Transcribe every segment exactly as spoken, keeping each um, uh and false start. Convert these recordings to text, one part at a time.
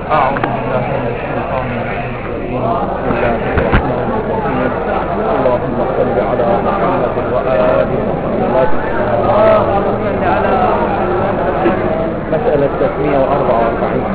أعوذ بالله من الشيطان الرجيم. بسم الله الرحمن الرحيم. اللهم صل على محمد وآل محمد. اللهم صل على مسألة ثلاثمئة وأربعة وأربعين.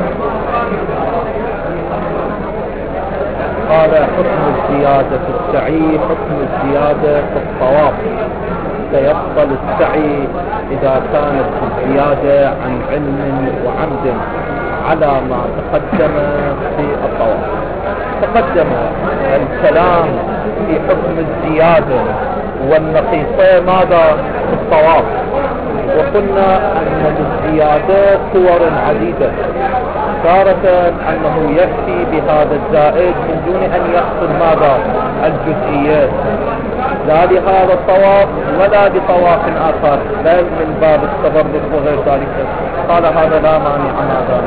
قال حكم الزيادة في السعي. حكم الزيادة في الطواف. سيبطل السعي إذا كانت الزيادة عن علم وعمد على ما تقدم في الطواف. تقدم الكلام في حكم الزيادة والنقيصة ماذا في الطواف، وقلنا أن للزيادة صور عديدة. تارة أنه يكفي بهذا الزائد من دون أن يقصد ماذا الجزئيات، لا لهذا الطواف ولا لطواف آخر، بل من باب التبرك وغير ذلك. قال هذا لا مانع ماذا.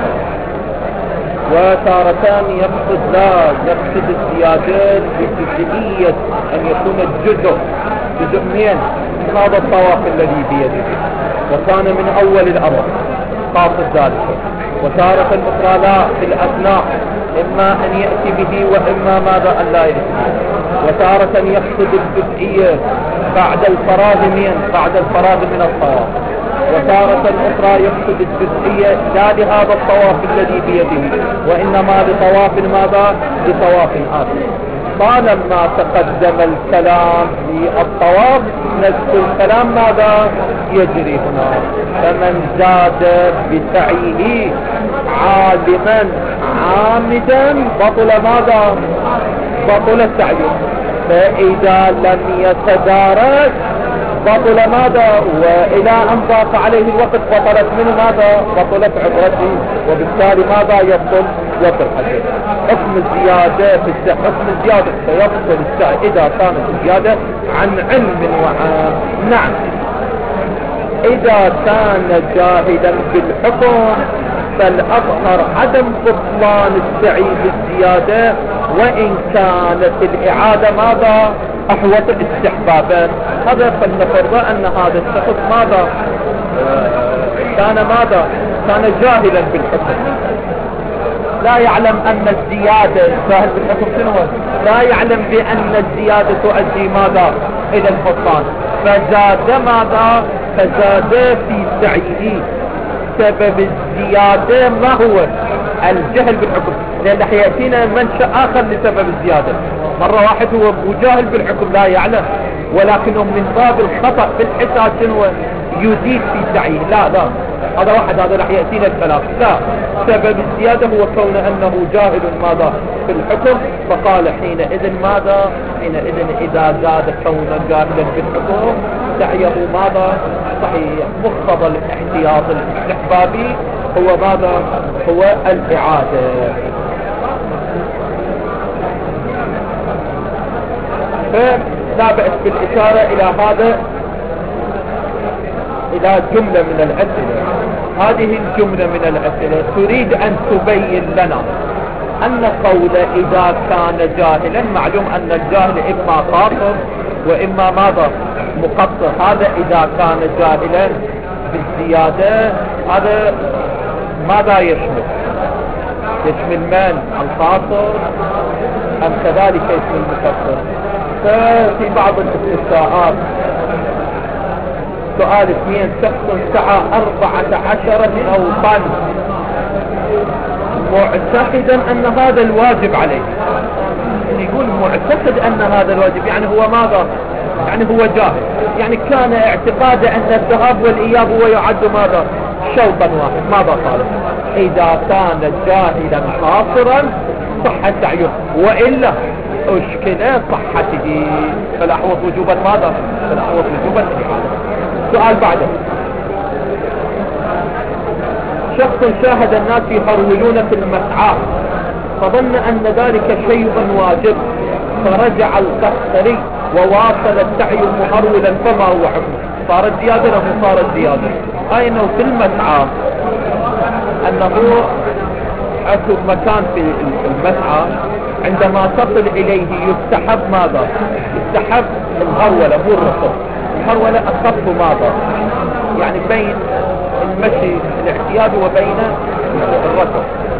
وتارتان يقصد لا يقصد الزيادات بجزئية، أن يكون الجزء جزء من هذا الطواف الذي بيده، وكان من أول الأمر قاصد ذلك. وتارة أخرى لا في الأثناء، إما أن يأتي به وإما ماذا أن لا يأتي به. وتارة يقصد الجزئية بعد الفراغ من بعد الفراغ من الطواف. وتارة أخرى يقصد الجزئية لا لهذا الطواف الذي بيده، وإنما لطواف ماذا لطواف آخر. طالما تقدم الكلام في الطواف نفس الكلام ماذا يجري هنا. فمن زاد بسعيه عالما عامدا بطل ماذا بطل سعيه. فإذا لم يتدارك بطل ماذا، وإلى أن ضاق عليه الوقت بطلت منه ماذا بطلت عبرته، وبالتالي ماذا يبطل يبطل حديث. حكم الزيادة في السعي. حكم الزيادة سيبطل السعي إذا كانت الزيادة عن علم وعام. نعم، إذا كان جاهلا بالحكم فالأظهر عدم بطلان السعي بالزيادة، وإن كانت الإعادة ماذا أحوط استحبابا. هذا فلنفرض أن هذا الشخص ماذا كان ماذا كان جاهلا بالحكم، لا يعلم أن الزيادة جاهل بالحكم شنو، لا يعلم بأن الزيادة تؤدي ماذا إلى البطلان، فزاد ماذا فزاد في سعيه. سبب الزيادة ما هو الجهل بالحكم، لأن حياتنا منشأ آخر لسبب الزيادة. مرة واحد هو مجاهل بالحكم لا يعلم، ولكنه من باب الخطأ في الحساب شنو يزيد في سعيه. لا لا هذا واحد، هذا راح يأتينا الكلام. لا، سبب الزيادة هو كون أنه جاهل ماذا في الحكم، فقال حينئذ ماذا حينئذ إذا زاد كونه جاهلا بالحكم سعيه ماذا صحيح. مقتضى الاحتياط الاستحبابي هو ماذا هو الإعادة. فلا بأس بالإشارة إلى هذا إلى جملة من الأسئلة. هذه الجملة من الأسئلة تريد أن تبين لنا أن قول إذا كان جاهلا، معلوم أن الجاهل إما قاصر وإما ماذا مقصر. هذا إذا كان جاهلا بالزيادة هذا ماذا يشمل يشمل من القاصر أم كذلك يشمل المقصر. ففي بعض الاستفساءات سؤال اثنين، شخص سعى أربعة عشر صوتا معتقدا أن هذا الواجب عليه. يقول معتقد أن هذا الواجب، يعني هو ماذا يعني هو جاهل، يعني كان اعتقاد أن الذهاب والإياب هو يعد ماذا شوطا واحد. ماذا قال؟ إذا كان جاهلا قاصرا صح سعيه، وإلا أشكل صحته فالأحوط وجوبا ماذا فالأحوط وجوبا الإعادة. سؤال بعده، شخص شاهد الناس يهرولون في المسعى فظن أن ذلك شيء واجب، فرجع القحطري وواصل السعي مهرولا، فما هو حكمه؟ صارت زيادة أو صارت زيادة؟ أي أنه في المسعى أنه أكو مكان في المسعى عندما تصل إليه يستحب ماذا يستحب الهرولة مو الركض. الهرولة أخف ماذا يعني بين المشي الاعتيادي وبين الركض.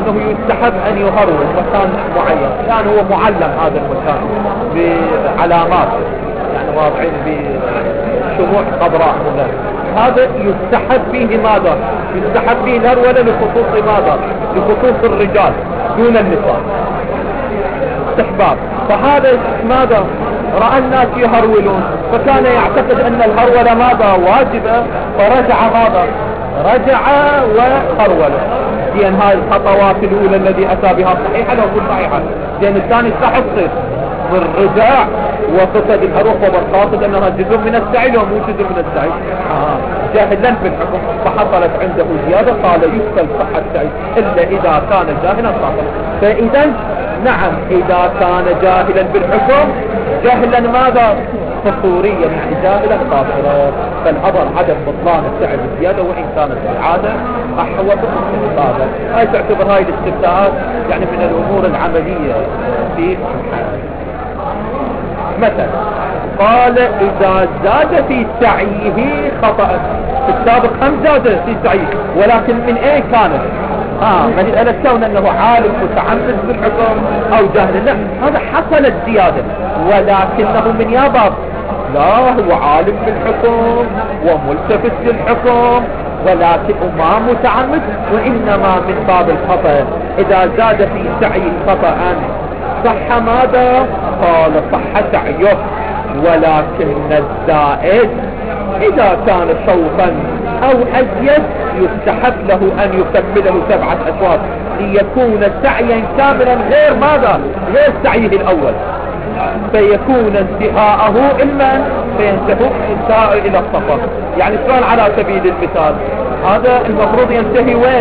انه يستحب ان يهرول مكان معين، يعني هو معلم هذا المكان بعلامات يعني واضعين بشموع خضراء هنا، هذا يستحب فيه ماذا؟ يستحب فيه الهرولة لخصوص ماذا؟ لخصوص الرجال دون النساء استحباب. فهذا ماذا؟ رأى الناس يهرولون فكان يعتقد ان الهرولة ماذا؟ واجبة، فرجع ماذا؟ رجع وهرول. لأن هاي الخطوات الأولى الذي أتى بها صحيحة لو كل صحيحة، لأن الثاني صح تصير بالرجاع وقصد الهروح وبالقاصد أنها جزء من السعي لو مو جزء من السعي آه. جاهلا بالحكم فحصلت عنده زيادة قال يقبل صحة السعي إلا إذا كان جاهلا قاصرا. فإذا نعم إذا كان جاهلا بالحكم جاهلا ماذا؟ فصوريا يعني جاهلا قاصرا، فالأمر عدم بطلان السعي بالزيادة وإن كانت العادة أحوط هذا. هاي تعتبر هاي الاستفتاءات يعني من الأمور العملية في الحال. مثلا قال إذا زاد في سعيه خطأ، في السابق هم زاد في سعيه ولكن من ايه كانت؟ اه مسألة كون انه عالم متعمد بالحكم او جاهل، لا هذا حصلت زيادة ولكنه من ياباب لا هو عالم بالحكم وملتفت للحكم ولكن ما متعمد وإنما من باب الخطأ. إذا زاد في سعيه خطأ صح ماذا؟ قال صح سعيه، ولكن الزائد إذا كان شوطا أو أزيد يستحب له أن يكمله سبعة أشواط ليكون سعيا كاملا غير ماذا؟ غير سعيه الأول، فيكون انتهاءه علما فينتهي السائر إلى الصفا. يعني شلون على سبيل المثال؟ هذا المفروض ينتهي وين؟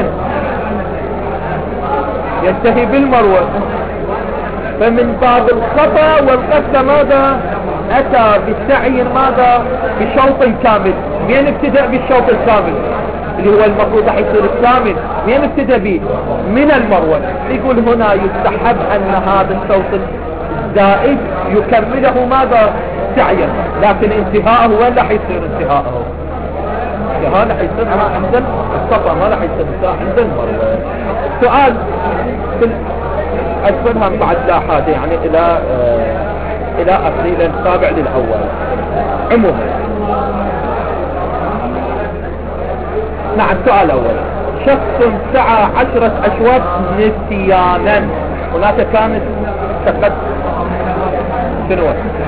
ينتهي بالمروة، فمن باب الخطأ والقصد ماذا؟ أتى بالسعي ماذا؟ بشوط كامل. مين ابتدأ بالشوط الكامل اللي هو المفروض يصير الكامل؟ مين ابتدأ به؟ من المروة. يقول هنا يستحب أن هذا الشوط الزائد يكمله ماذا؟ سعيا، لكن انتهاءه وين راح يصير انتهاءه؟ انتهاء راح يصير عند الصفا، ما راح يصير عند المروة. سؤال أجبرها بعد لاحظة يعني إلى آه إلى أصيل التابع للأول. عموما مع السؤال الأول، شخص سعى عشرة أشواط نسيانا، هناك كانت تقد شنو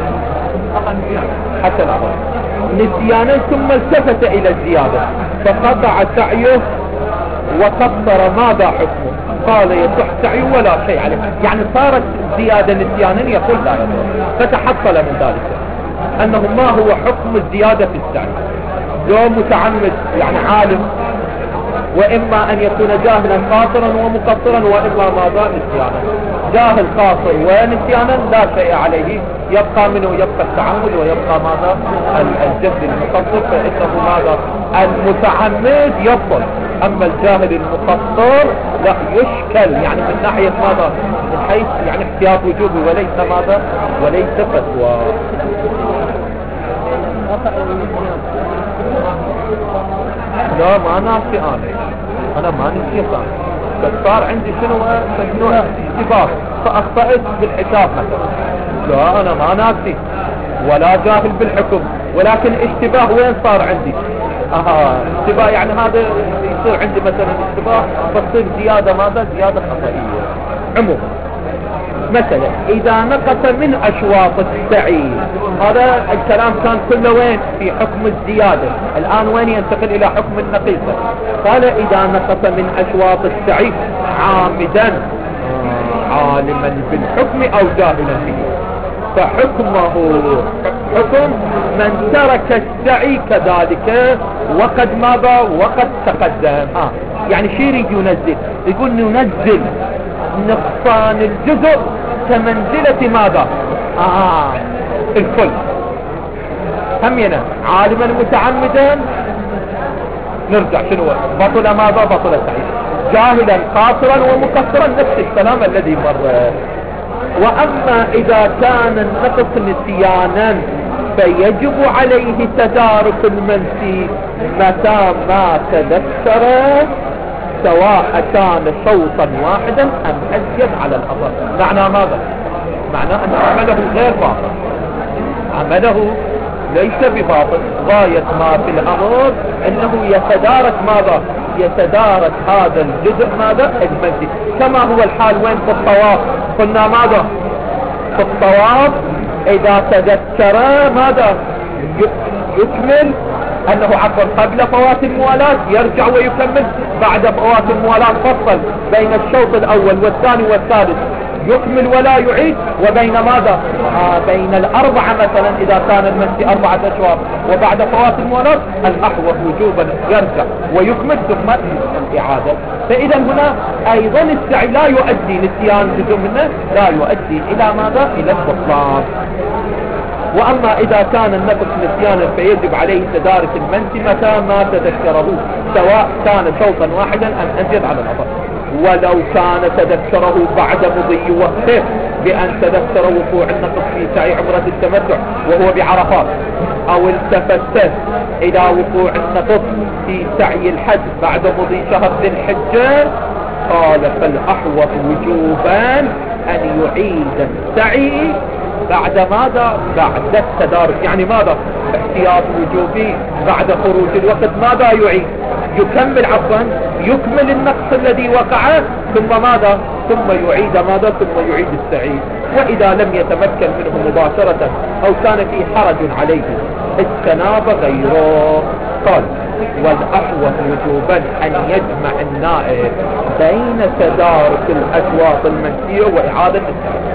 حتى الأول نسيانا ثم التفت إلى الزيادة فقطع سعيه وقصر، ماذا حكمه؟ قال يصح سعيه ولا شيء عليه. يعني صارت زيادة نسيانا يقول لا يصح، فتحصل من ذلك أنه ما هو حكم الزيادة في السعي؟ لو متعمد يعني عالم، وإما أن يكون جاهلا قاصرا ومقصرا، وإما ماذا؟ نسيانا. جاهل قاصر ونسيانا لا شيء عليه، يبقى منه يبقى التعمد ويبقى ماذا؟ الجهل المقصر، فإنه ماذا؟ المتعمد يبطل، أما الجاهل المقصر لا يشكل، يعني من ناحية ماذا؟ من حيث يعني احتياط وجوبي وليس ماذا؟ وليس فتوى. لا ما ناسي انا انا ما نسيت انا، بس صار عندي شنو شنو اشتباه فاخطأت بالحساب مثلا. لا انا ما ناسي ولا جاهل بالحكم، ولكن اشتباه وين صار عندي؟ اها اشتباه يعني هذا يصير عندي مثلا اشتباه فتصير زيادة ماذا؟ زيادة خطئية. عموما مثلا إذا نقص من أشواط السعي، هذا الكلام كان كله وين؟ في حكم الزيادة، الآن وين ينتقل إلى حكم النقيصة؟ قال إذا نقص من أشواط السعي عامدا عالما بالحكم أو جاهلا به فحكمه حكم من ترك السعي كذلك وقد ماذا؟ وقد تقدم. آه. يعني شي يريد ينزل؟ يقول ننزل نقصان الجزء كمنزلة ماذا؟ آه الكل همينا عالما متعمدا نرجع شنو بطل ماذا؟ بطل السعي. جاهلا قاصرا ومقصرا نفس الكلام الذي مر. وأما إذا كان النقص نسيانا فيجب عليه تدارك المنسي متى ما تذكر سواء كان شوطا واحدا أم أزيد على الأثر. معنى ماذا؟ معنى أن عمله غير باطل، عمله ليس بباطل، غاية ما في الأمر أنه يتدارك ماذا؟ يتدارك هذا الجزء ماذا؟ المنسي. كما هو الحال وين في الطواف؟ قلنا ماذا؟ في الطواف إذا تذكر ماذا؟ يكمل، أنه عفوا قبل فوات الموالاة يرجع ويكمل، بعد فوات الموالاة فصل بين الشوط الأول والثاني والثالث يكمل ولا يعيد، وبين ماذا؟ آه بين الأربعة مثلا إذا كان المنسي أربعة أشواط وبعد فوات الموالاة الأحوط وجوبا يرجع ويكمل ثم الإعادة. فإذا هنا أيضا السعي لا يؤدي، نسيان جزء منه لا يؤدي إلى ماذا؟ إلى البطلان. وأما إذا كان النفس نسيانا فيجب عليه تدارك المنسي متى ما تذكره، سواء كان شوطا واحدا أم أزيد على الأثر. ولو كان تذكره بعد مضي وقته، بأن تذكر وقوع النقص في سعي عمرة التمتع وهو بعرفات، أو التفت إلى وقوع النقص في سعي الحج بعد مضي شهر ذي الحجة، قال فالأحوط وجوبا أن يعيد السعي بعد ماذا؟ بعد التدارك. يعني ماذا؟ احتياط وجوبي بعد خروج الوقت ماذا يعيد؟ يكمل عفوا يكمل النقص الذي وقع ثم ماذا؟ ثم يعيد ماذا؟ ثم يعيد السعي. وإذا لم يتمكن منه مباشرة أو كان في حرج عليه استناب غيره. قال والأحوط وجوبا أن يجمع النائب بين تدارك الأشواط المنسية وإعادة السعي.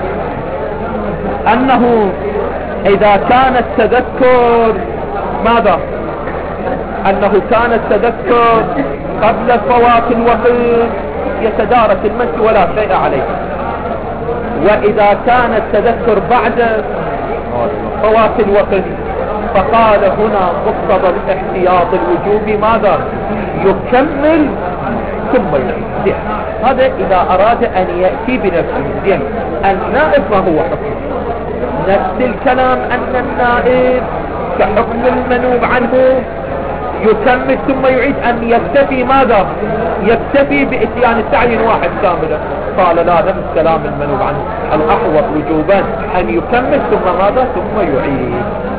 أنه إذا كان التذكر ماذا؟ أنه كان التذكر قبل فوات الوقت يتدارك المنسي ولا شيء عليه، وإذا كان التذكر بعد فوات الوقت فقال هنا مقتضى الاحتياط الوجوبي ماذا؟ يكمل ثم يعيد. هذا إذا أراد أن يأتي بنفسه. زين، النائب ما هو حكم؟ نفس الكلام أن النائب كحكم المنوب عنه يكمل ثم يعيد، أن يكتفي ماذا؟ يكتفي بإتيان السعي واحد كاملا. قال لا، نفس كلام المنوب عنه، الأحوط وجوبا أن يكمل ثم ماذا؟ ثم يعيد.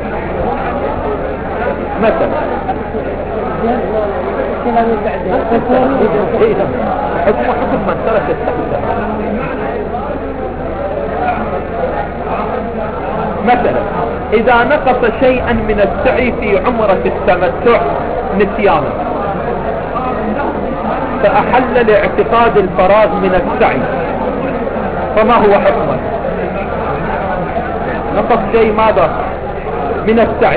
مثلا حكم حكم من ترك السعي. مثلا إذا نقص شيئا من السعي في عمرة التمتع نسيانا فأحل لاعتقاد الفراغ من السعي، فما هو حكمه؟ نقص شيء ماذا من السعي،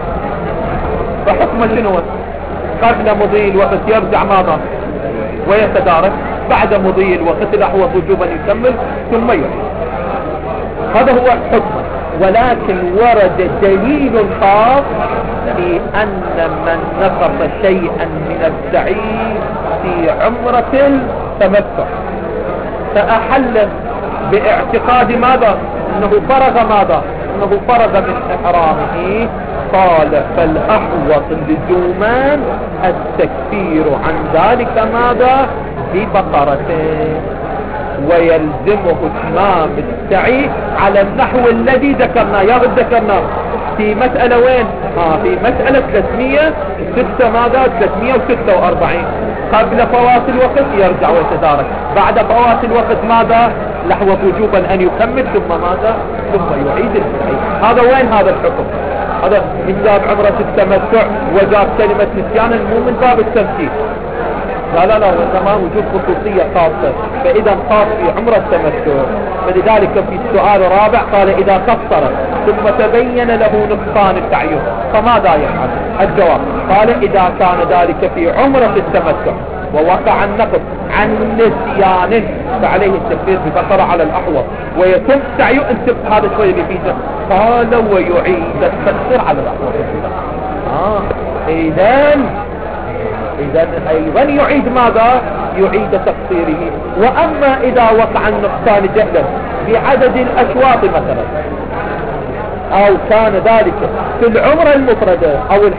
فحكمه شنو؟ قبل مضي الوقت يرجع ماذا ويتدارك، بعد مضي الوقت الأحوط وجوبا يكمل ثم يعيد. هذا هو حكمه. ولكن ورد دليل خاص في أن من نقص شيئا من السعي في عمرة التمتع فأحل باعتقاد ماذا؟ أنه فرغ ماذا؟ أنه فرغ من إحرامه، قال فالأحوط لزوما التكفير عن ذلك ماذا؟ ببقرته، ويلزمه اتمام السعي على النحو الذي ذكرناه. يا رب ذكرناه في مسألة وين؟ ها في مسألة ثلاثمية وستة ماذا؟ ثلاثمية وستة وأربعين. قبل فوات الوقت يرجع ويتدارك، بعد فوات الوقت ماذا؟ لحوة وجوبا أن يكمل ثم ماذا؟ ثم يعيد السعي. هذا وين هذا الحكم؟ هذا من باب عمرة التمتع وجاب كلمة نسيانا مو من باب التمثيل. لا لا لا، وإنما وجود خصوصية خاصة، فإذا خاص في عمرة التمتع. فلذلك في السؤال الرابع قال إذا قصر ثم تبين له نقصان التعيين فماذا يفعل؟ الجواب قال إذا كان ذلك في عمرة التمتع ووقع النقص عن نسيان فعليه التكفير ببقرة على الأحوط ويتم سعيه. انت هذا شوية بفيده. قال ويعيد التكفير على الأحوط. آه إذن إذن أيضا يعيد ماذا؟ يعيد تقصيره. وأما إذا وقع النقصان جهلا بعدد الأشواط مثلا، أو كان ذلك في العمرة المفردة أو الحج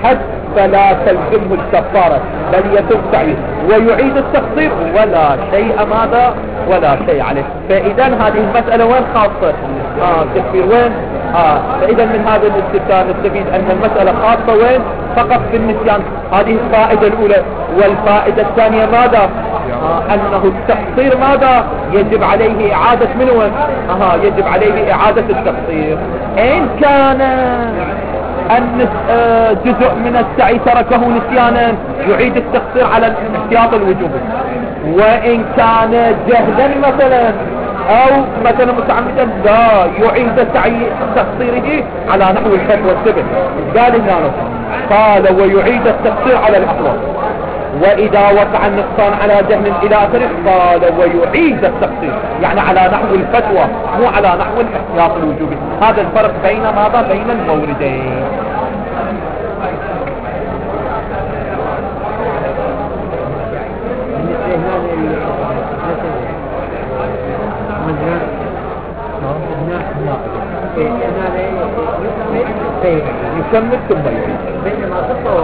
فلا تلزمه الكفارة بل يتم سعيه ويعيد التقصير ولا شيء ماذا ولا شيء عليه. فإذا هذه المسألة وين خاصة؟ آه تكفير وين؟ آه فإذا من هذا الاستفسار نستفيد أن المسألة خاصة وين؟ فقط في النسيان. هذه الفائدة الأولى. والفائدة الثانية ماذا؟ آه أنه التقصير ماذا؟ يجب عليه إعادة من وين؟ آه يجب عليه إعادة التقصير. إن كان أن جزء من السعي تركه نسيانا يعيد التقصير على الاحتياط الوجوبي. وإن كان جهلا مثلا أو مثلا متعمدا لا يعيد سعي تقصيره على نحو الفتوى السبب. قال هنا قال ويعيد التقصير على الأحوال. وإذا وقع النقصان على جهل إلى آخره قال ويعيد التقصير يعني على نحو الفتوى مو على نحو الاحتياط الوجوبي. هذا الفرق بين ماذا؟ بين الموردين. يكمل ثم بينما تطور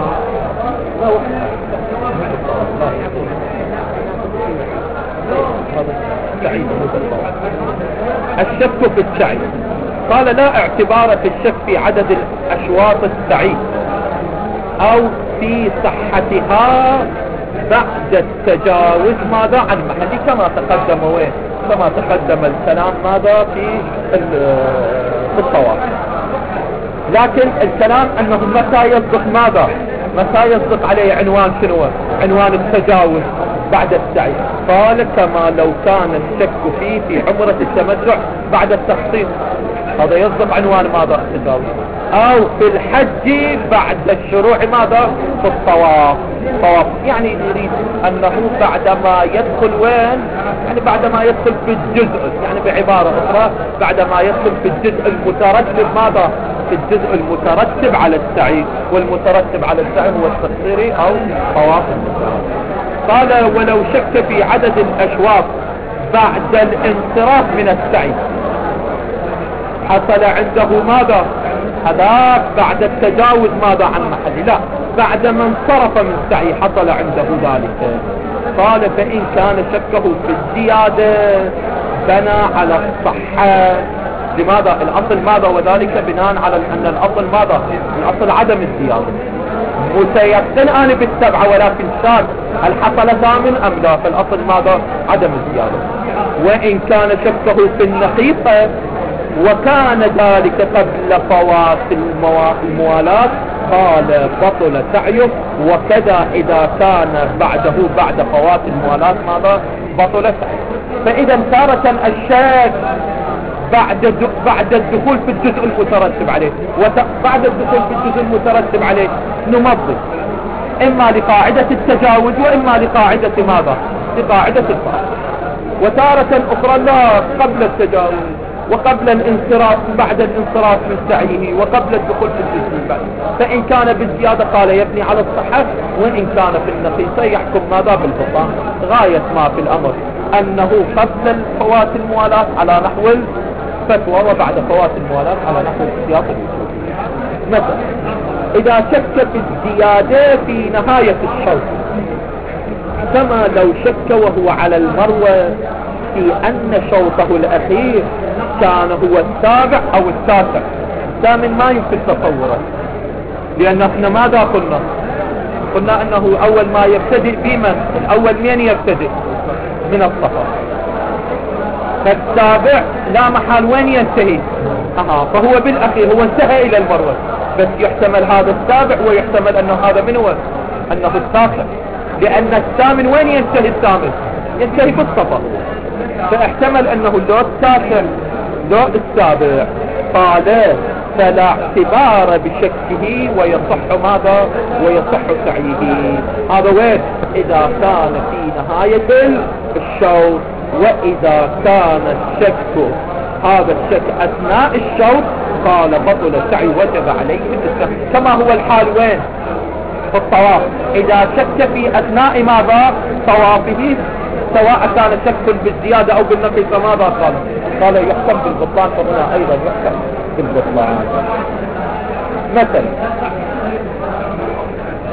الشك في السعي. قال لا اعتبار في الشك في عدد الأشواط السعي أو في صحتها بعد التجاوز ماذا عن محل كما تقدم وين كما تقدم الكلام ماذا في في الطواف. لكن الكلام أنه متى يصدق ماذا متى يصدق عليه عنوان شنو؟ عنوان التجاوز بعد السعي. قال كما لو كان الشك فيه في عمرة التمتع بعد التخصيص هذا يصدق عنوان ماذا؟ التجاوز. أو في الحج بعد الشروع ماذا؟ في الطواف. طواف يعني يريد أنه بعدما يدخل وين؟ يعني بعدما يدخل في الجزء يعني بعبارة أخرى بعدما يدخل في الجزء المترتب ماذا؟ في الجزء المترتب على السعي. والمترتب على السعي هو التقصير أو طواف النساء. قال ولو شك في عدد الأشواط بعد الانصراف من السعي حصل عنده ماذا؟ هذا بعد التجاوز ماذا عن محل لا بعد ما انصرف من السعي حصل عنده ذلك. قال فإن كان شكه في الزيادة بنى على الصحة. لماذا؟ الأصل ماذا؟ وذلك بناء على أن الأصل ماذا؟ الأصل عدم الزيادة. متيقن أنا بالسبعة ولكن شاك هل حصل ثامن أم لا؟ فالأصل ماذا؟ عدم الزيادة. وإن كان شكه في النقيقة وكان ذلك قبل فوات الموالاة قال بطل سعيه. وكذا إذا كان بعده بعد فوات الموالاة ماذا؟ بطل سعيه. فإذا تارة الشك بعد بعد الدخول في الجزء المترتب عليه وبعد الدخول في الجزء المترتب عليه نمضي إما لقاعدة التجاوز وإما لقاعدة ماذا؟ لقاعدة الفرق. وتارة أخرى لا قبل التجاوز وقبل الانصراف بعد الانصراف من سعيه وقبل الدخول في الجزء بعد. فإن كان بالزيادة قال يبني على الصحة وإن كان في النقيصة يحكم ماذا؟ بالبطلان. غاية ما في الأمر أنه قبل فوات الموالاة على نحو الفتوى وبعد فوات الموالاة على نحو الاحتياط الوجوبي. مثلا إذا شك في الزيادة في نهاية الشوط كما لو شك وهو على المروة في أن شوطه الأخير كان هو السابع أو التاسع. الثامن ما يمكن تصوره لأن احنا ماذا قلنا؟ قلنا أنه أول ما يبتدئ بمن؟ الأول من يبتدئ؟ من الصفر. فالسابع لا محال وين ينتهي؟ أها فهو بالأخير هو انتهى إلى المروة بس يحتمل هذا السابع ويحتمل أنه هذا من هو؟ أنه التاسع لأن الثامن وين ينتهي؟ الثامن ينتهي بالصفر فاحتمل أنه لو التاسع لو السابع. قال فلا اعتبار بشكه ويصح ماذا؟ ويصح سعيه. هذا وين؟ إذا كان في نهاية الشوط. وإذا كان الشك هذا الشك أثناء الشوط قال بطل السعي وجب عليه الإسلام كما هو الحال وين؟ في الطواف. إذا شك في أثناء ماذا؟ طوافه سواء كان شك بالزيادة أو بالنقص فماذا قال؟ قال يحكم بالبطلان. فهنا أيضا يحكم بالبطلان. مثلا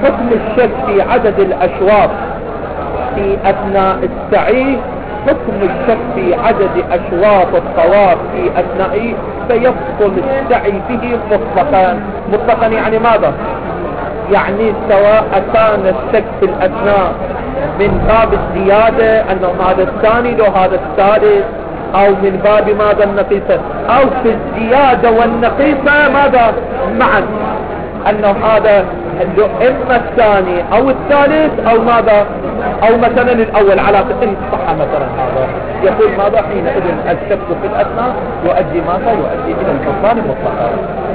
حكم الشك في عدد الأشواط في أثناء السعي حكم الشك في عدد أشواط الطواف في أثناء، فيبطل السعي به مطلقا. مطلقا يعني ماذا؟ يعني سواء كان الشك في الأثناء من باب الزيادة أنه هذا الثاني لو هذا الثالث، أو من باب ماذا النقيصة، أو في الزيادة والنقيصة ماذا معا، أنه هذا إما الثاني أو الثالث أو ماذا، أو مثلا الأول على إن صح مثلا هذا يقول ماذا حينئذ الشك في الأثناء يؤدي ماذا، يؤدي إلى البطلان مطلقا.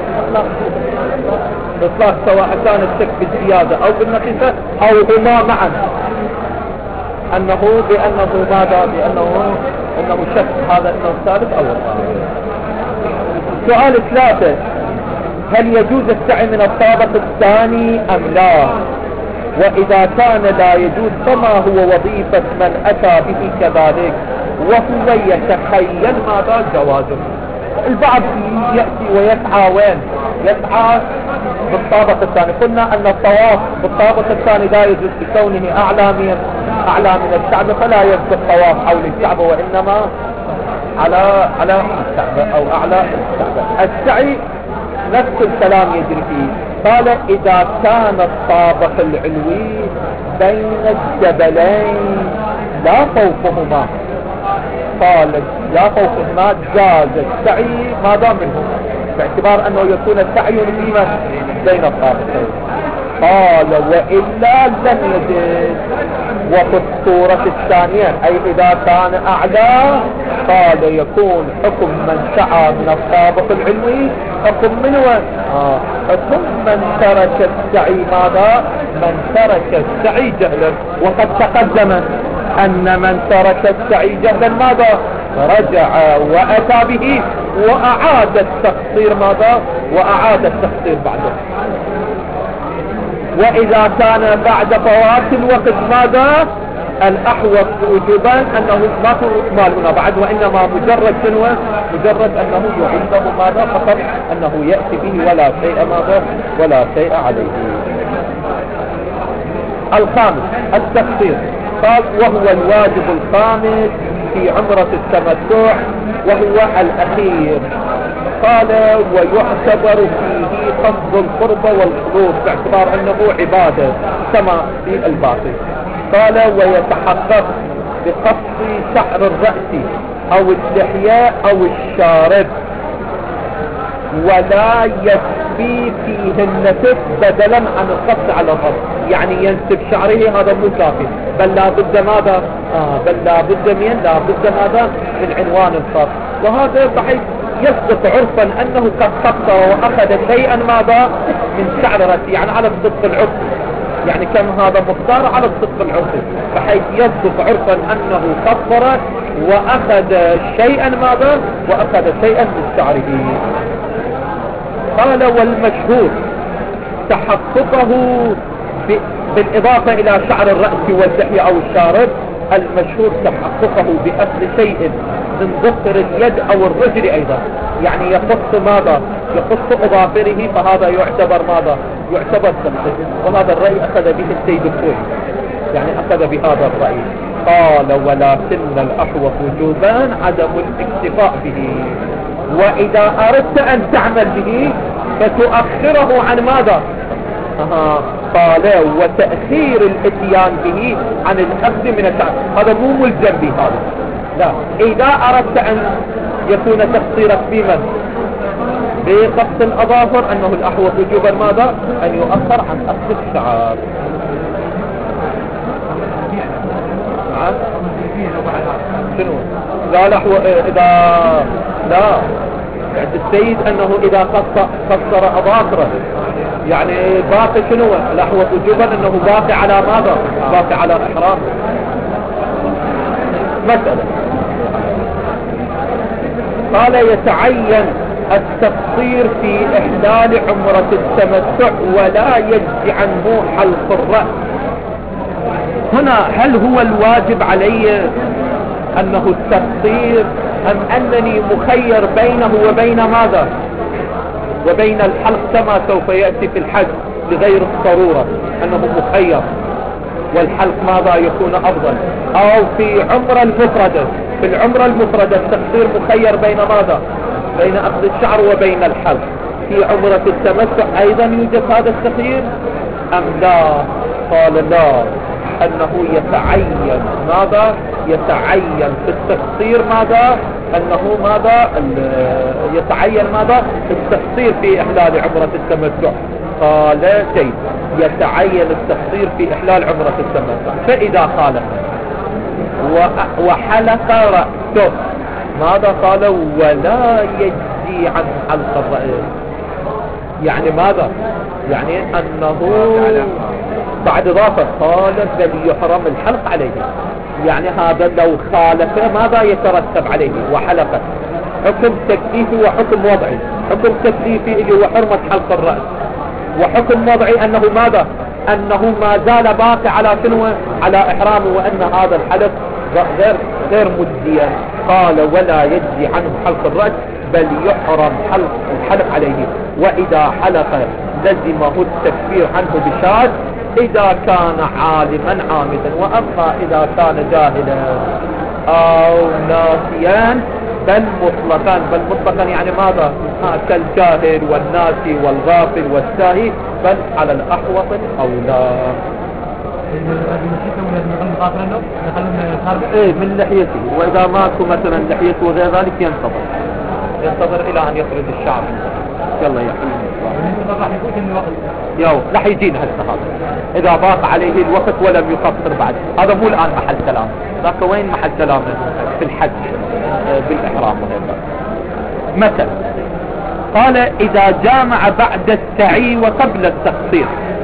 إطلاق سواء كان الشك بالزيادة أو بالنقيصة أو هما معا، أنه بأنه ماذا، بأنه أنه شك هذا أنه الثالث أو الرابع. سؤال ثلاثة: هل يجوز السعي من الطابق الثاني أم لا؟ وإذا كان لا يجوز فما هو وظيفة من أتى به كذلك وهو يتخيل ماذا جوازه؟ البعض يأتي ويسعى وين؟ يسعى بالطابق الثاني. قلنا أن الطواف بالطابق الثاني لا يجوز بكونه أعلى من أعلى من الكعبة، فلا يجوز الطواف حول الكعبة وإنما على على الكعبة أو أعلى الكعبة. السعي نفس الكلام يجري فيه. قال إذا كان الطابق العلوي بين الجبلين لا فوقهما، قال لا فوقهما جاز السعي ما دام منهم، باعتبار أنه يكون السعي فيما بين الطابقين. قال وإلا لم يجد. وفي الصورة الثانية أي إذا كان أعلى قال يكون حكم من سعى من الطابق العلوي حكم من وين؟ آه. حكم من ترك السعي ماذا؟ من ترك السعي جهلا. وقد تقدم أن من ترك السعي جهلا ماذا؟ رجع وأتى به وأعاد التقصير ماذا؟ وأعاد التقصير بعده. وإذا كان بعد فوات الوقت ماذا؟ الأحوط وجوبا أنه ما هو إكمال هنا بعد، وإنما مجرد شنو؟ مجرد أنه يعيده ماذا؟ فقط أنه يأتي به ولا شيء ماذا؟ ولا شيء عليه. الخامس التقصير. قال وهو الواجب الخامس في عمرة التمتع وهو الأخير. قال ويعتبر فيه قصد القربة والحضور باعتبار أنه عبادة كما في الباقي. قال ويتحقق بقص شعر الرأس أو اللحية أو الشارب، ولا يكفي فيه النسب بدلا عن القص على الرأس، يعني ينسب شعره هذا مو كافي، بل لا بد ماذا؟ آه بل لا بد من لا بد ماذا؟ من عنوان القص. وهذا بحيث يسقط عرفا أنه قد قص وأخذ شيئا ماذا؟ من شعر رأسه، يعني على الصدق العرفي، يعني كم هذا مقدار على الصدق العرفي، بحيث يسقط عرفا أنه قصر وأخذ شيئا ماذا؟ وأخذ شيئا من شعره. قال والمشهور تحققه بالإضافة إلى شعر الرأس واللحية أو الشارب. المشهور تحققه بأخذ شيء من ظفر اليد أو الرجل أيضا، يعني يقص ماذا؟ يقص أظافره، فهذا يعتبر ماذا؟ يعتبر تقصير. وهذا الرأي أخذ به السيد الخوي، يعني أخذ بهذا الرأي. قال ولكن الأحوط وجوبا عدم الاكتفاء به، وإذا أردت أن تعمل به فتؤخره عن ماذا؟ أها. قال وتأخير الاتيان به عن الأخذ من التعب، هذا مو ملزم به هذا، لا. إذا أردت أن يكون تقصيرك بمن؟ بقص الأظافر، أنه الأحوط وجوبا ماذا؟ أن يؤخر عن أخذ الشعر. نعم شنو؟ لا لا إذا لا عند السيد أنه إذا قصر أظافره يعني باقي شنو؟ الأحوط وجوبا أنه باقي على ماذا؟ باقي على إحرام. مسألة. قال يتعين التقصير في إحلال عمرة التمتع ولا يجزي عنه حلق الرأس. هنا هل هو الواجب علي أنه التقصير أم أنني مخير بينه وبين ماذا؟ وبين الحلق كما سوف يأتي في الحج. لغير الضرورة أنه مخير والحلق ماذا يكون أفضل، أو في عمرة المفردة، في العمرة المفردة التقصير مخير بين ماذا؟ بين أخذ الشعر وبين الحلق. في عمرة التمتع أيضا يوجد هذا التخيير أم لا؟ قال لا، أنه يتعين ماذا؟ يتعين في التقصير ماذا؟ أنه ماذا؟ يتعين ماذا؟ التقصير في إحلال عمرة التمتع. قال شيء يتعين التقصير في إحلال عمرة التمتع. فإذا خالف وحلق رأسه ماذا؟ قال ولا يجزي عن حلق الرأس. يعني ماذا؟ يعني أنه بعد ضافة قال بل يحرم الحلق عليه. يعني هذا لو خالف ماذا يترتب عليه؟ وحلقه حكم تكليفي وحكم وضعي. حكم تكليفي اللي هو حرمة حلق الرأس، وحكم وضعي أنه ماذا؟ أنه ما زال باقي على شنو؟ على إحرامه، وأن هذا الحلق غير غير مجزيا. قال ولا يجزي عنه حلق الرأس بل يحرم حلق الحلق عليه، وإذا حلق لزمه التكفير عنه بشاذ إذا كان عالما عامدا. وأما إذا كان جاهلا أو ناسيا بل مطلقا، بل مطلقا يعني ماذا؟ كالجاهل والناسي والغافل والساهي، بل على الأحوط الأولى. ايه من لحيته، واذا ماكو مثلا لحيته وغير ذلك ينتظر ينتظر الى ان يخرج الشعر. يلا يا يو رح يجينا هسه هذا اذا باق عليه الوقت ولم يقصر بعد. هذا مو الان محل كلام، ذاك وين محل كلام؟ في الحج بالاحرام وغير ذلك. مثلا قال اذا جامع بعد السعي وقبل التقصير،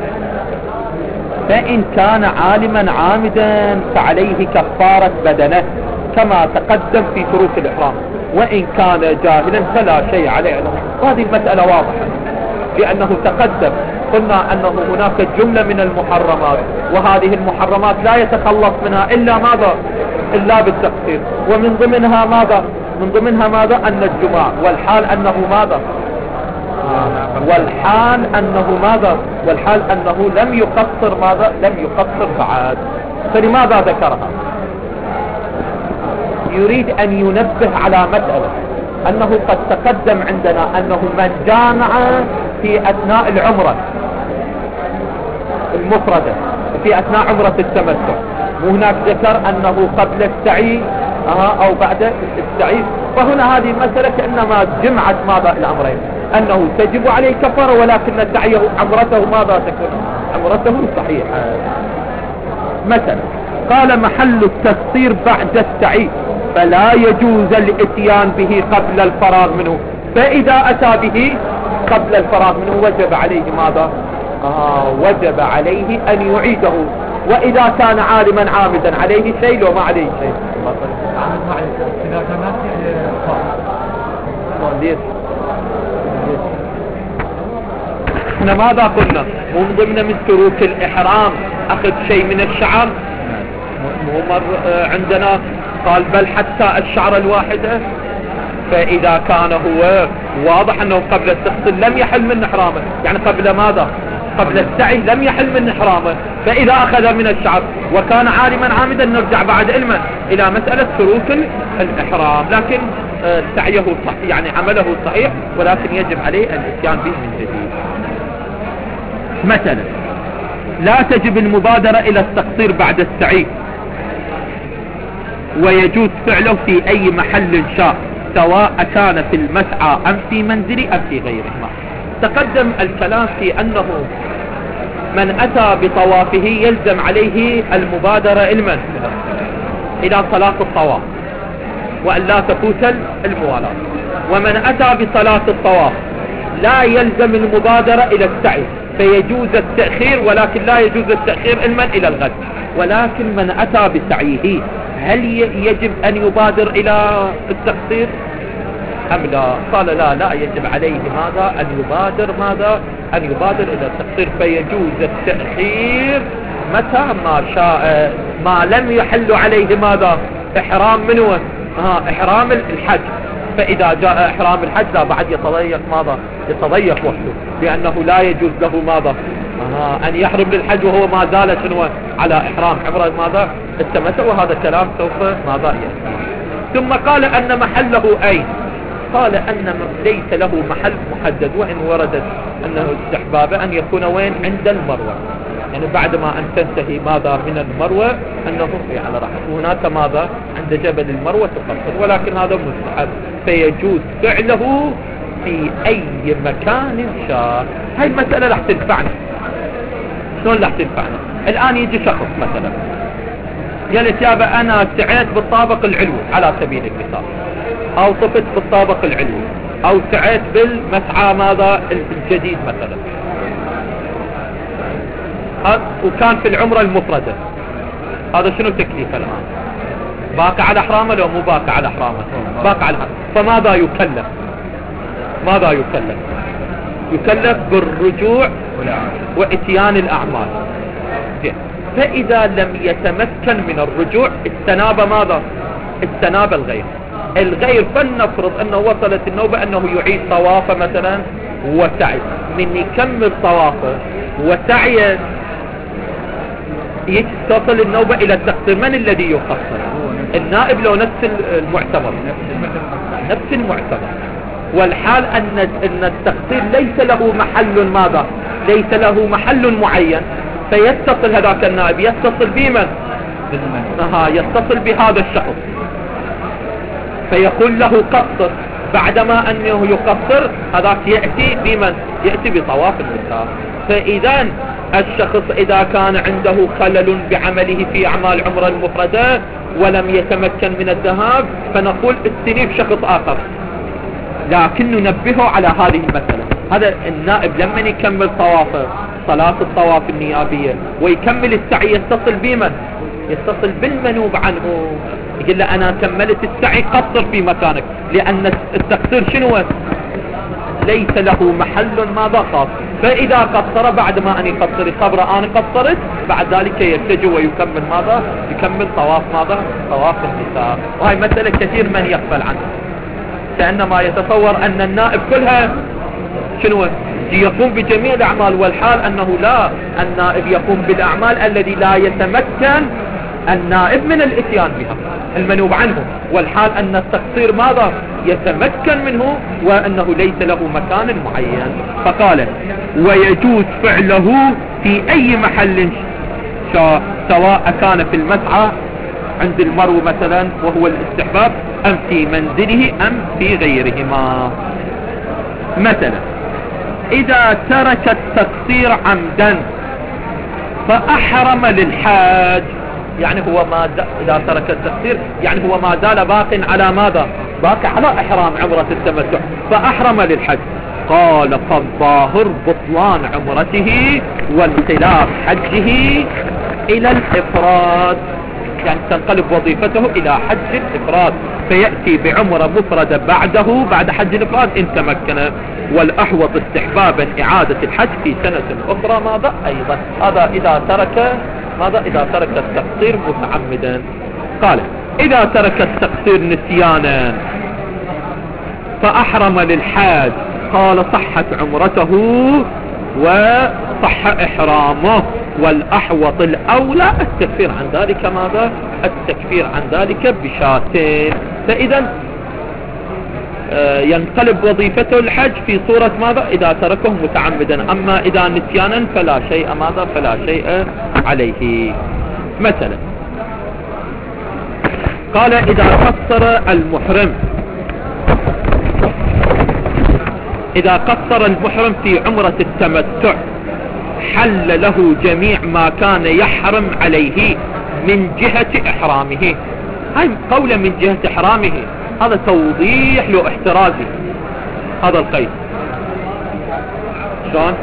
فإن كان عالما عامدا فعليه كفارة بدنه كما تقدم في شروط الإحرام، وإن كان جاهلا فلا شيء عليه. وهذه المسألة واضحة لأنه تقدم قلنا أنه هناك جملة من المحرمات، وهذه المحرمات لا يتخلص منها إلا ماذا؟ إلا بالتقصير. ومن ضمنها ماذا؟ من ضمنها ماذا؟ أن الجماع، والحال أنه ماذا؟ والحال أنه ماذا؟ والحال أنه لم يقصر ماذا؟ لم يقصر بعد. فلماذا ذكرها؟ يريد أن ينبه على مسألة أنه قد تقدم عندنا أنه من جامع في أثناء العمرة المفردة في أثناء عمرة التمتع، وهناك ذكر أنه قبل السعي أو بعد السعي، فهنا هذه المسألة كأنما جمعت ماذا الأمرين، أنه تجب عليه كفارة ولكن سعيه عمرته ماذا تكون؟ عمرته صحيحة. مثلا قال محل التقصير بعد السعي فلا يجوز الاتيان به قبل الفراغ منه، فإذا أتى به قبل الفراغ منه وجب عليه ماذا؟ آه وجب عليه أن يعيده. وإذا كان عالما عامدا عليه شيء لو ما عليه شيء. ليش؟ احنا ماذا قلنا؟ مو من ضمن من شروط الإحرام أخذ شيء من الشعر؟ مو مر عندنا قال بل حتى الشعر الواحدة. فإذا كان هو واضح أنه قبل التقصير لم يحل من إحرامه، يعني قبل ماذا؟ قبل السعي لم يحل من إحرامه، فإذا أخذ من الشعر وكان عالما عامدا نرجع بعد علما إلى مسألة شروط الإحرام. لكن سعيه صح يعني عمله صحيح، ولكن يجب عليه الاتيان به من جديد. مثلا لا تجب المبادرة إلى التقصير بعد السعي، ويجوز فعله في أي محل شاء سواء كان في المسعى أم في منزل أم في غيرهما. تقدم الكلام في أنه من أتى بطوافه يلزم عليه المبادرة علما إلى صلاة الطواف وأن لا تفوت الموالاة، ومن أتى بصلاة الطواف لا يلزم المبادرة إلى السعي فيجوز التأخير، ولكن لا يجوز التأخير علما إلى الغد. ولكن من أتى بسعيه هل يجب أن يبادر إلى التقصير أم لا؟ قال لا لا يجب عليه ماذا؟ أن يبادر ماذا؟ أن يبادر إلى التقصير، فيجوز التأخير متى ما شاء ما لم يحل عليه ماذا؟ إحرام منه آه إحرام الحج. فإذا جاء إحرام الحج لا بعد يتضيق ماذا؟ يتضيق وقته، لأنه لا يجوز له ماذا؟ آه أن يحرم للحج وهو ما زال شنو على إحرام عمره ماذا التمتع، وهذا كلام سوف ماذا يأتي. ثم قال أن محله أين؟ قال أن ليس له محل محدد، وإن وردت أنه استحباب أن يكون وين عند المروة، يعني بعد ما أن تنتهي ماذا من المروة أنه على راحته هناك ماذا عند جبل المروة تقصر، ولكن هذا مستحب فيجوز فعله في أي مكان شاء. هاي المسألة راح تنفعنا. شلون راح تنفعنا؟ الآن يجي شخص مثلا قال يابا أنا سعيت بالطابق العلوي على سبيل المثال، أو طفت بالطابق العلوي، أو سعيت بالمسعى ماذا الجديد مثلا، وكان في العمرة المفردة، هذا شنو تكليفه الآن؟ باقي على حرامه لو مو باقي على حرامه؟ باقي على حرامه. فماذا يكلف؟ ماذا يكلف؟ يكلف بالرجوع واتيان الأعمال. فإذا لم يتمكن من الرجوع استناب ماذا؟ استناب الغير. الغير فلنفرض أنه وصلت النوبة أنه يعيد طوافه مثلا وسعي، من يكمل طوافه وسعيه يتصل النوبة إلى التقصير. من الذي يقصر؟ النائب لو نفس المعتبر؟ نفس المعتبر. والحال أن أن التقصير ليس له محل ماذا؟ ليس له محل معين، فيتصل هذاك النائب يتصل بمن؟ آه يتصل بهذا الشخص فيقول له قصر. بعدما أنه يقصر هذاك يأتي بمن؟ يأتي بطواف النساء. فإذا الشخص إذا كان عنده خلل بعمله في أعمال عمره المفردة ولم يتمكن من الذهاب فنقول استنيف شخص آخر، لكن ننبهه على هذه المسألة. هذا النائب لما يكمل طوافه صلاة الطواف النيابية ويكمل السعي يتصل بمن؟ يتصل بالمنوب عنه، يقول له أنا كملت السعي قصر في مكانك، لأن التقصير شنو؟ ليس له محل ماذا خاص. فإذا قصر بعد ما أن يقصر خبر أنا قصرت بعد ذلك يرتجع ويكمل ماذا؟ يكمل طواف ماذا؟ طواف النساء. وهي مسألة كثير من يغفل عنها، كأنما يتصور أن النائب كلها شنو؟ يقوم بجميع الأعمال، والحال أنه لا، النائب يقوم بالأعمال الذي لا يتمكن النائب من الاتيان بها المنوب عنه، والحال أن التقصير ماذا؟ يتمكن منه وأنه ليس له مكان معين. فقال ويجوز فعله في أي محل شاء، سواء كان في المسعى عند المرو مثلا وهو الاستحباب، أم في منزله أم في غيرهما. مثلا إذا ترك التقصير عمدا فأحرم للحاج، يعني هو ما إذا ترك التقصير يعني هو ما زال باق على ماذا؟ باق على إحرام عمرة التمتع فأحرم للحج. قال فالظاهر بطلان عمرته وانقلاب حجه إلى الإفراد، يعني تنقلب وظيفته إلى حج الإفراد، فيأتي بعمرة مفردة بعده بعد حج الإفراد إن تمكن. والأحوط استحبابا إعادة الحج في سنة أخرى ماذا أيضا. هذا إذا ترك ماذا؟ إذا ترك التقصير متعمدا. قال إذا ترك التقصير نسيانا فأحرم للحاج، قال صحت عمرته وصح إحرامه، والأحوط الأولى التكفير عن ذلك ماذا؟ التكفير عن ذلك بشاتين. فإذا ينقلب وظيفته الحج في صورة ماذا؟ إذا تركه متعمدا. أما إذا نسيانا فلا شيء ماذا؟ فلا شيء عليه. مثلا قال إذا قصر المحرم إذا قصر المحرم في عمرة التمتع حل له جميع ما كان يحرم عليه من جهة إحرامه. هاي قولة من جهة إحرامه، هذا توضيح له احترازي هذا القيد. شلون؟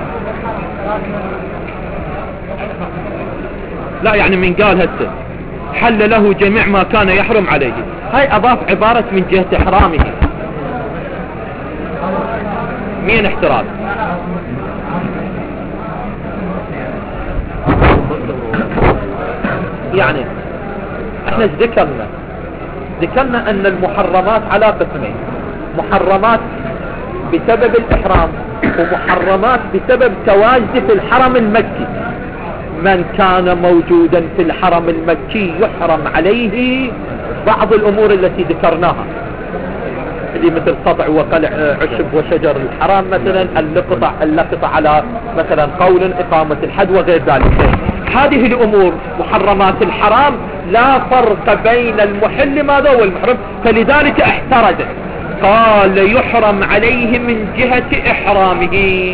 لا يعني من قال هسه حل له جميع ما كان يحرم عليه، هاي أضاف عبارة من جهة إحرامه. مين احتراز؟ يعني احنا ذكرنا ذكرنا ان المحرمات على قسمين: محرمات بسبب الإحرام ومحرمات بسبب تواجده في الحرم المكي. من كان موجودا في الحرم المكي يحرم عليه بعض الأمور التي ذكرناها، اللي مثل قطع وقلع عشب وشجر الحرام مثلا، اللقطة اللقطة على مثلا قول إقامة الحد وغير ذلك. هذه الأمور محرمات الحرام لا فرق بين المحل ماذا والمحرم، فلذلك احترز قال يحرم عليه من جهة إحرامه.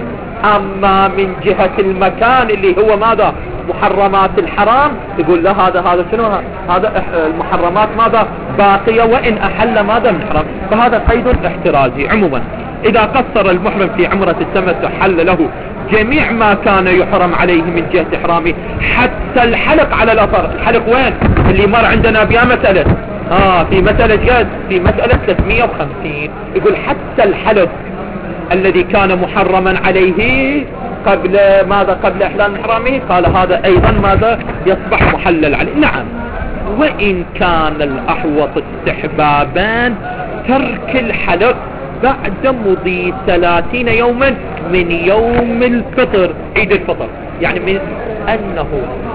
أما من جهة المكان اللي هو ماذا محرمات الحرام يقول له هذا هذا شنو هذا المحرمات ماذا باقية وإن أحل ماذا من حرام، فهذا قيد احترازي. عموما إذا قصر المحرم في عمرة التمتع حل له جميع ما كان يحرم عليه من جهة إحرامه، حتى الحلق على الأثر. الحلق وين اللي مر عندنا بها مسألة آه في مسألة جد في مسألة ثلاثمئة وخمسين، يقول حتى الحلق الذي كان محرما عليه قبل ماذا قبل إحلال إحرامه، قال هذا أيضا ماذا يصبح محلل عليه. نعم، وإن كان الأحوط استحبابا ترك الحلق بعد مضي ثلاثين يوما من يوم الفطر عيد الفطر، يعني من أنه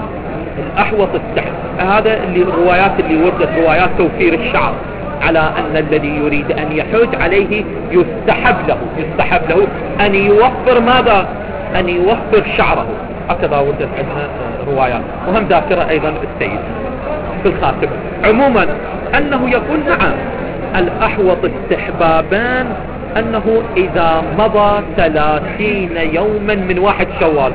الأحوط استحباب. هذا اللي الروايات اللي وردت روايات توفير الشعر، على أن الذي يريد أن يحج عليه يستحب له يستحب له أن يوفر ماذا أن يوفر شعره. هكذا وردت عندنا روايات، وهم ذاكرة أيضا السيد في الخاتم. عموما أنه يقول نعم الأحوط استحبابا أنه إذا مضى ثلاثين يوما من واحد شوال،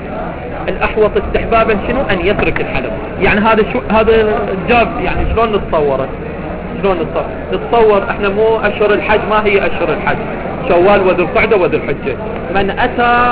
الأحوط استحبابا شنو أن يترك الحلق. يعني هذا شو هذا جاب يعني شلون نتصوره شلون نتصور نتصور احنا مو أشهر الحج، ما هي أشهر الحج شوال وذو القعدة وذو الحجة. من أتى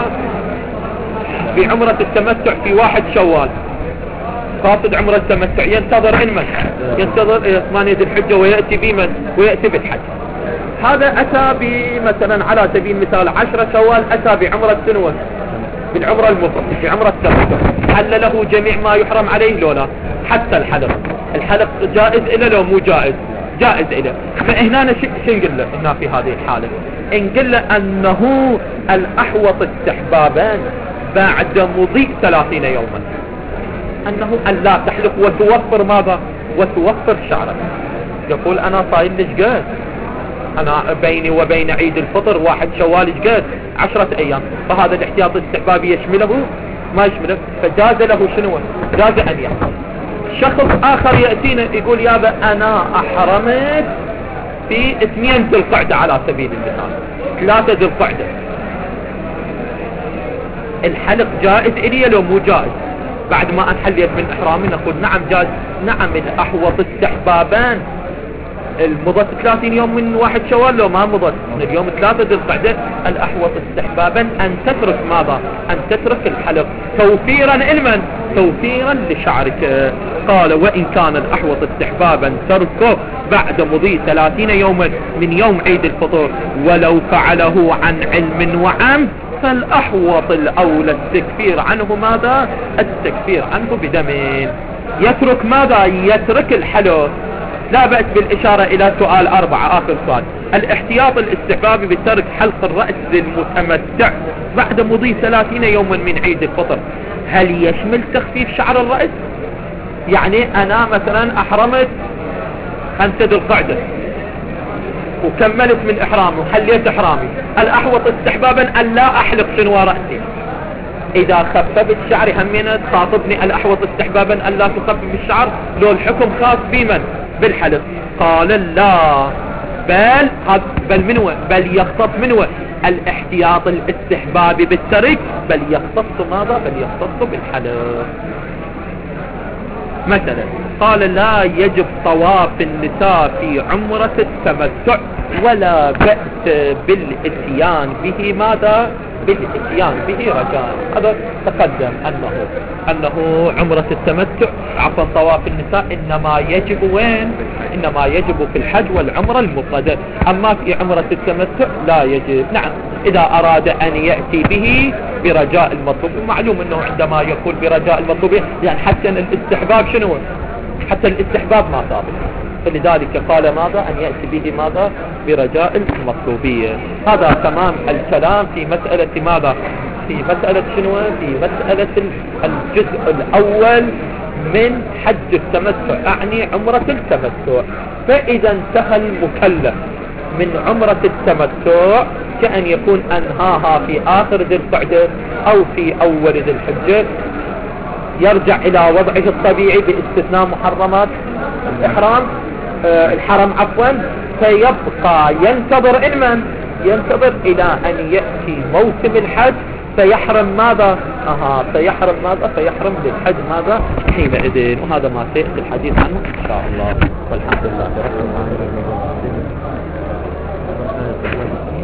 بعمرة التمتع في واحد شوال قاصد عمرة التمتع ينتظر إنمن ينتظر ثمانية ذي الحجة ويأتي بمن ويأتي بالحج. هذا أتى بمثلا على سبيل المثال عشرة شوال، أتى بعمرة سنوة بالعمرة المفرد في عمرة التمتع، حل له جميع ما يحرم عليه لو لا. حتى الحلق الحلق جائز إله لو مو جائز جائز إله. فهنا شو نقول له هنا في هذه الحالة؟ نقول له أنه الأحوط استحبابا بعد مضي ثلاثين يوما أنه أن لا تحلق وتوفر ماذا وتوفر شعرك. يقول أنا صاير لي شقد، أنا بيني وبين عيد الفطر واحد شوال شقد عشرة أيام، فهذا الاحتياط الاستحبابي يشمله ما يشمله، فجاز له شنو جاز أن يحصل. شخص آخر يأتينا يقول يابا أنا أحرمت في اثنين ذي القعدة على سبيل المثال، ثلاثة ذي القعدة، الحلق جائز إلي لو مو جائز؟ بعد ما أنحليت من إحرامي نقول نعم جائز. نعم الأحوط استحبابان المضت ثلاثين يوم من واحد شوال لو ما مضت من اليوم ثلاثة ذي القعدة، الأحوط استحبابا أن تترك ماذا أن تترك الحلق توفيرا إلمن توفيرا لشعرك. قال وإن كان الأحوط استحبابا تركه بعد مضي ثلاثين يوما من يوم عيد الفطر ولو فعله عن علم وعمد، فالأحوط الأولى التكفير عنه ماذا التكفير عنه بدمين. يترك ماذا يترك الحلق. لا بأس بالإشارة إلى سؤال أربعة آخر سؤال، الاحتياط الاستحبابي بترك حلق الرأس للمتمتع بعد مضي ثلاثين يوما من عيد الفطر، هل يشمل تخفيف شعر الرأس؟ يعني أنا مثلا أحرمت خمسة ذي القعدة وكملت من إحرامي وحليت إحرامي، الأحوط استحبابا أن لا أحلق شنو رأسي. إذا خففت شعري همينة تخاطبني الأحوط استحبابا أن لا تخفف الشعر لو الحكم خاص بمن بالحلق؟ قال لا، بل بل منو بل يختص منو الاحتياط الاستحبابي بالترك، بل يختص ماذا بل يختص بالحلق. مثلا قال لا يجب طواف النساء في عمرة التمتع ولا بأس بالاتيان به ماذا بالاتيان به رجاء. هذا تقدم أنه أنه عمرة التمتع عفوا طواف النساء إنما يجب وين إنما يجب في الحج والعمرة المفردة، أما في عمرة التمتع لا يجب. نعم إذا أراد أن يأتي به برجاء المطلوب، معلوم أنه عندما يقول برجاء المطلوب يعني حتى الاستحباب شنو حتى الاستحباب ما ثابت. فلذلك قال ماذا؟ أن يأتي به ماذا؟ برجاء المطلوبية. هذا تمام الكلام في مسألة ماذا؟ في مسألة شنو؟ في مسألة الجزء الأول من حج التمتع، أعني عمرة التمتع. فإذا انتهى المكلف من عمرة التمتع كأن يكون أنهاها في آخر ذي القعدة أو في أول ذي الحجة، يرجع إلى وضعه الطبيعي باستثناء محرمات الإحرام آه الحرم عفوا، فيبقى ينتظر علما ينتظر إلى أن يأتي موسم الحج فيحرم ماذا؟ أها فيحرم ماذا؟ فيحرم بالحج ماذا؟ حينئذ. وهذا ما سيأتي الحديث عنه إن شاء الله، والحمد لله رب العالمين.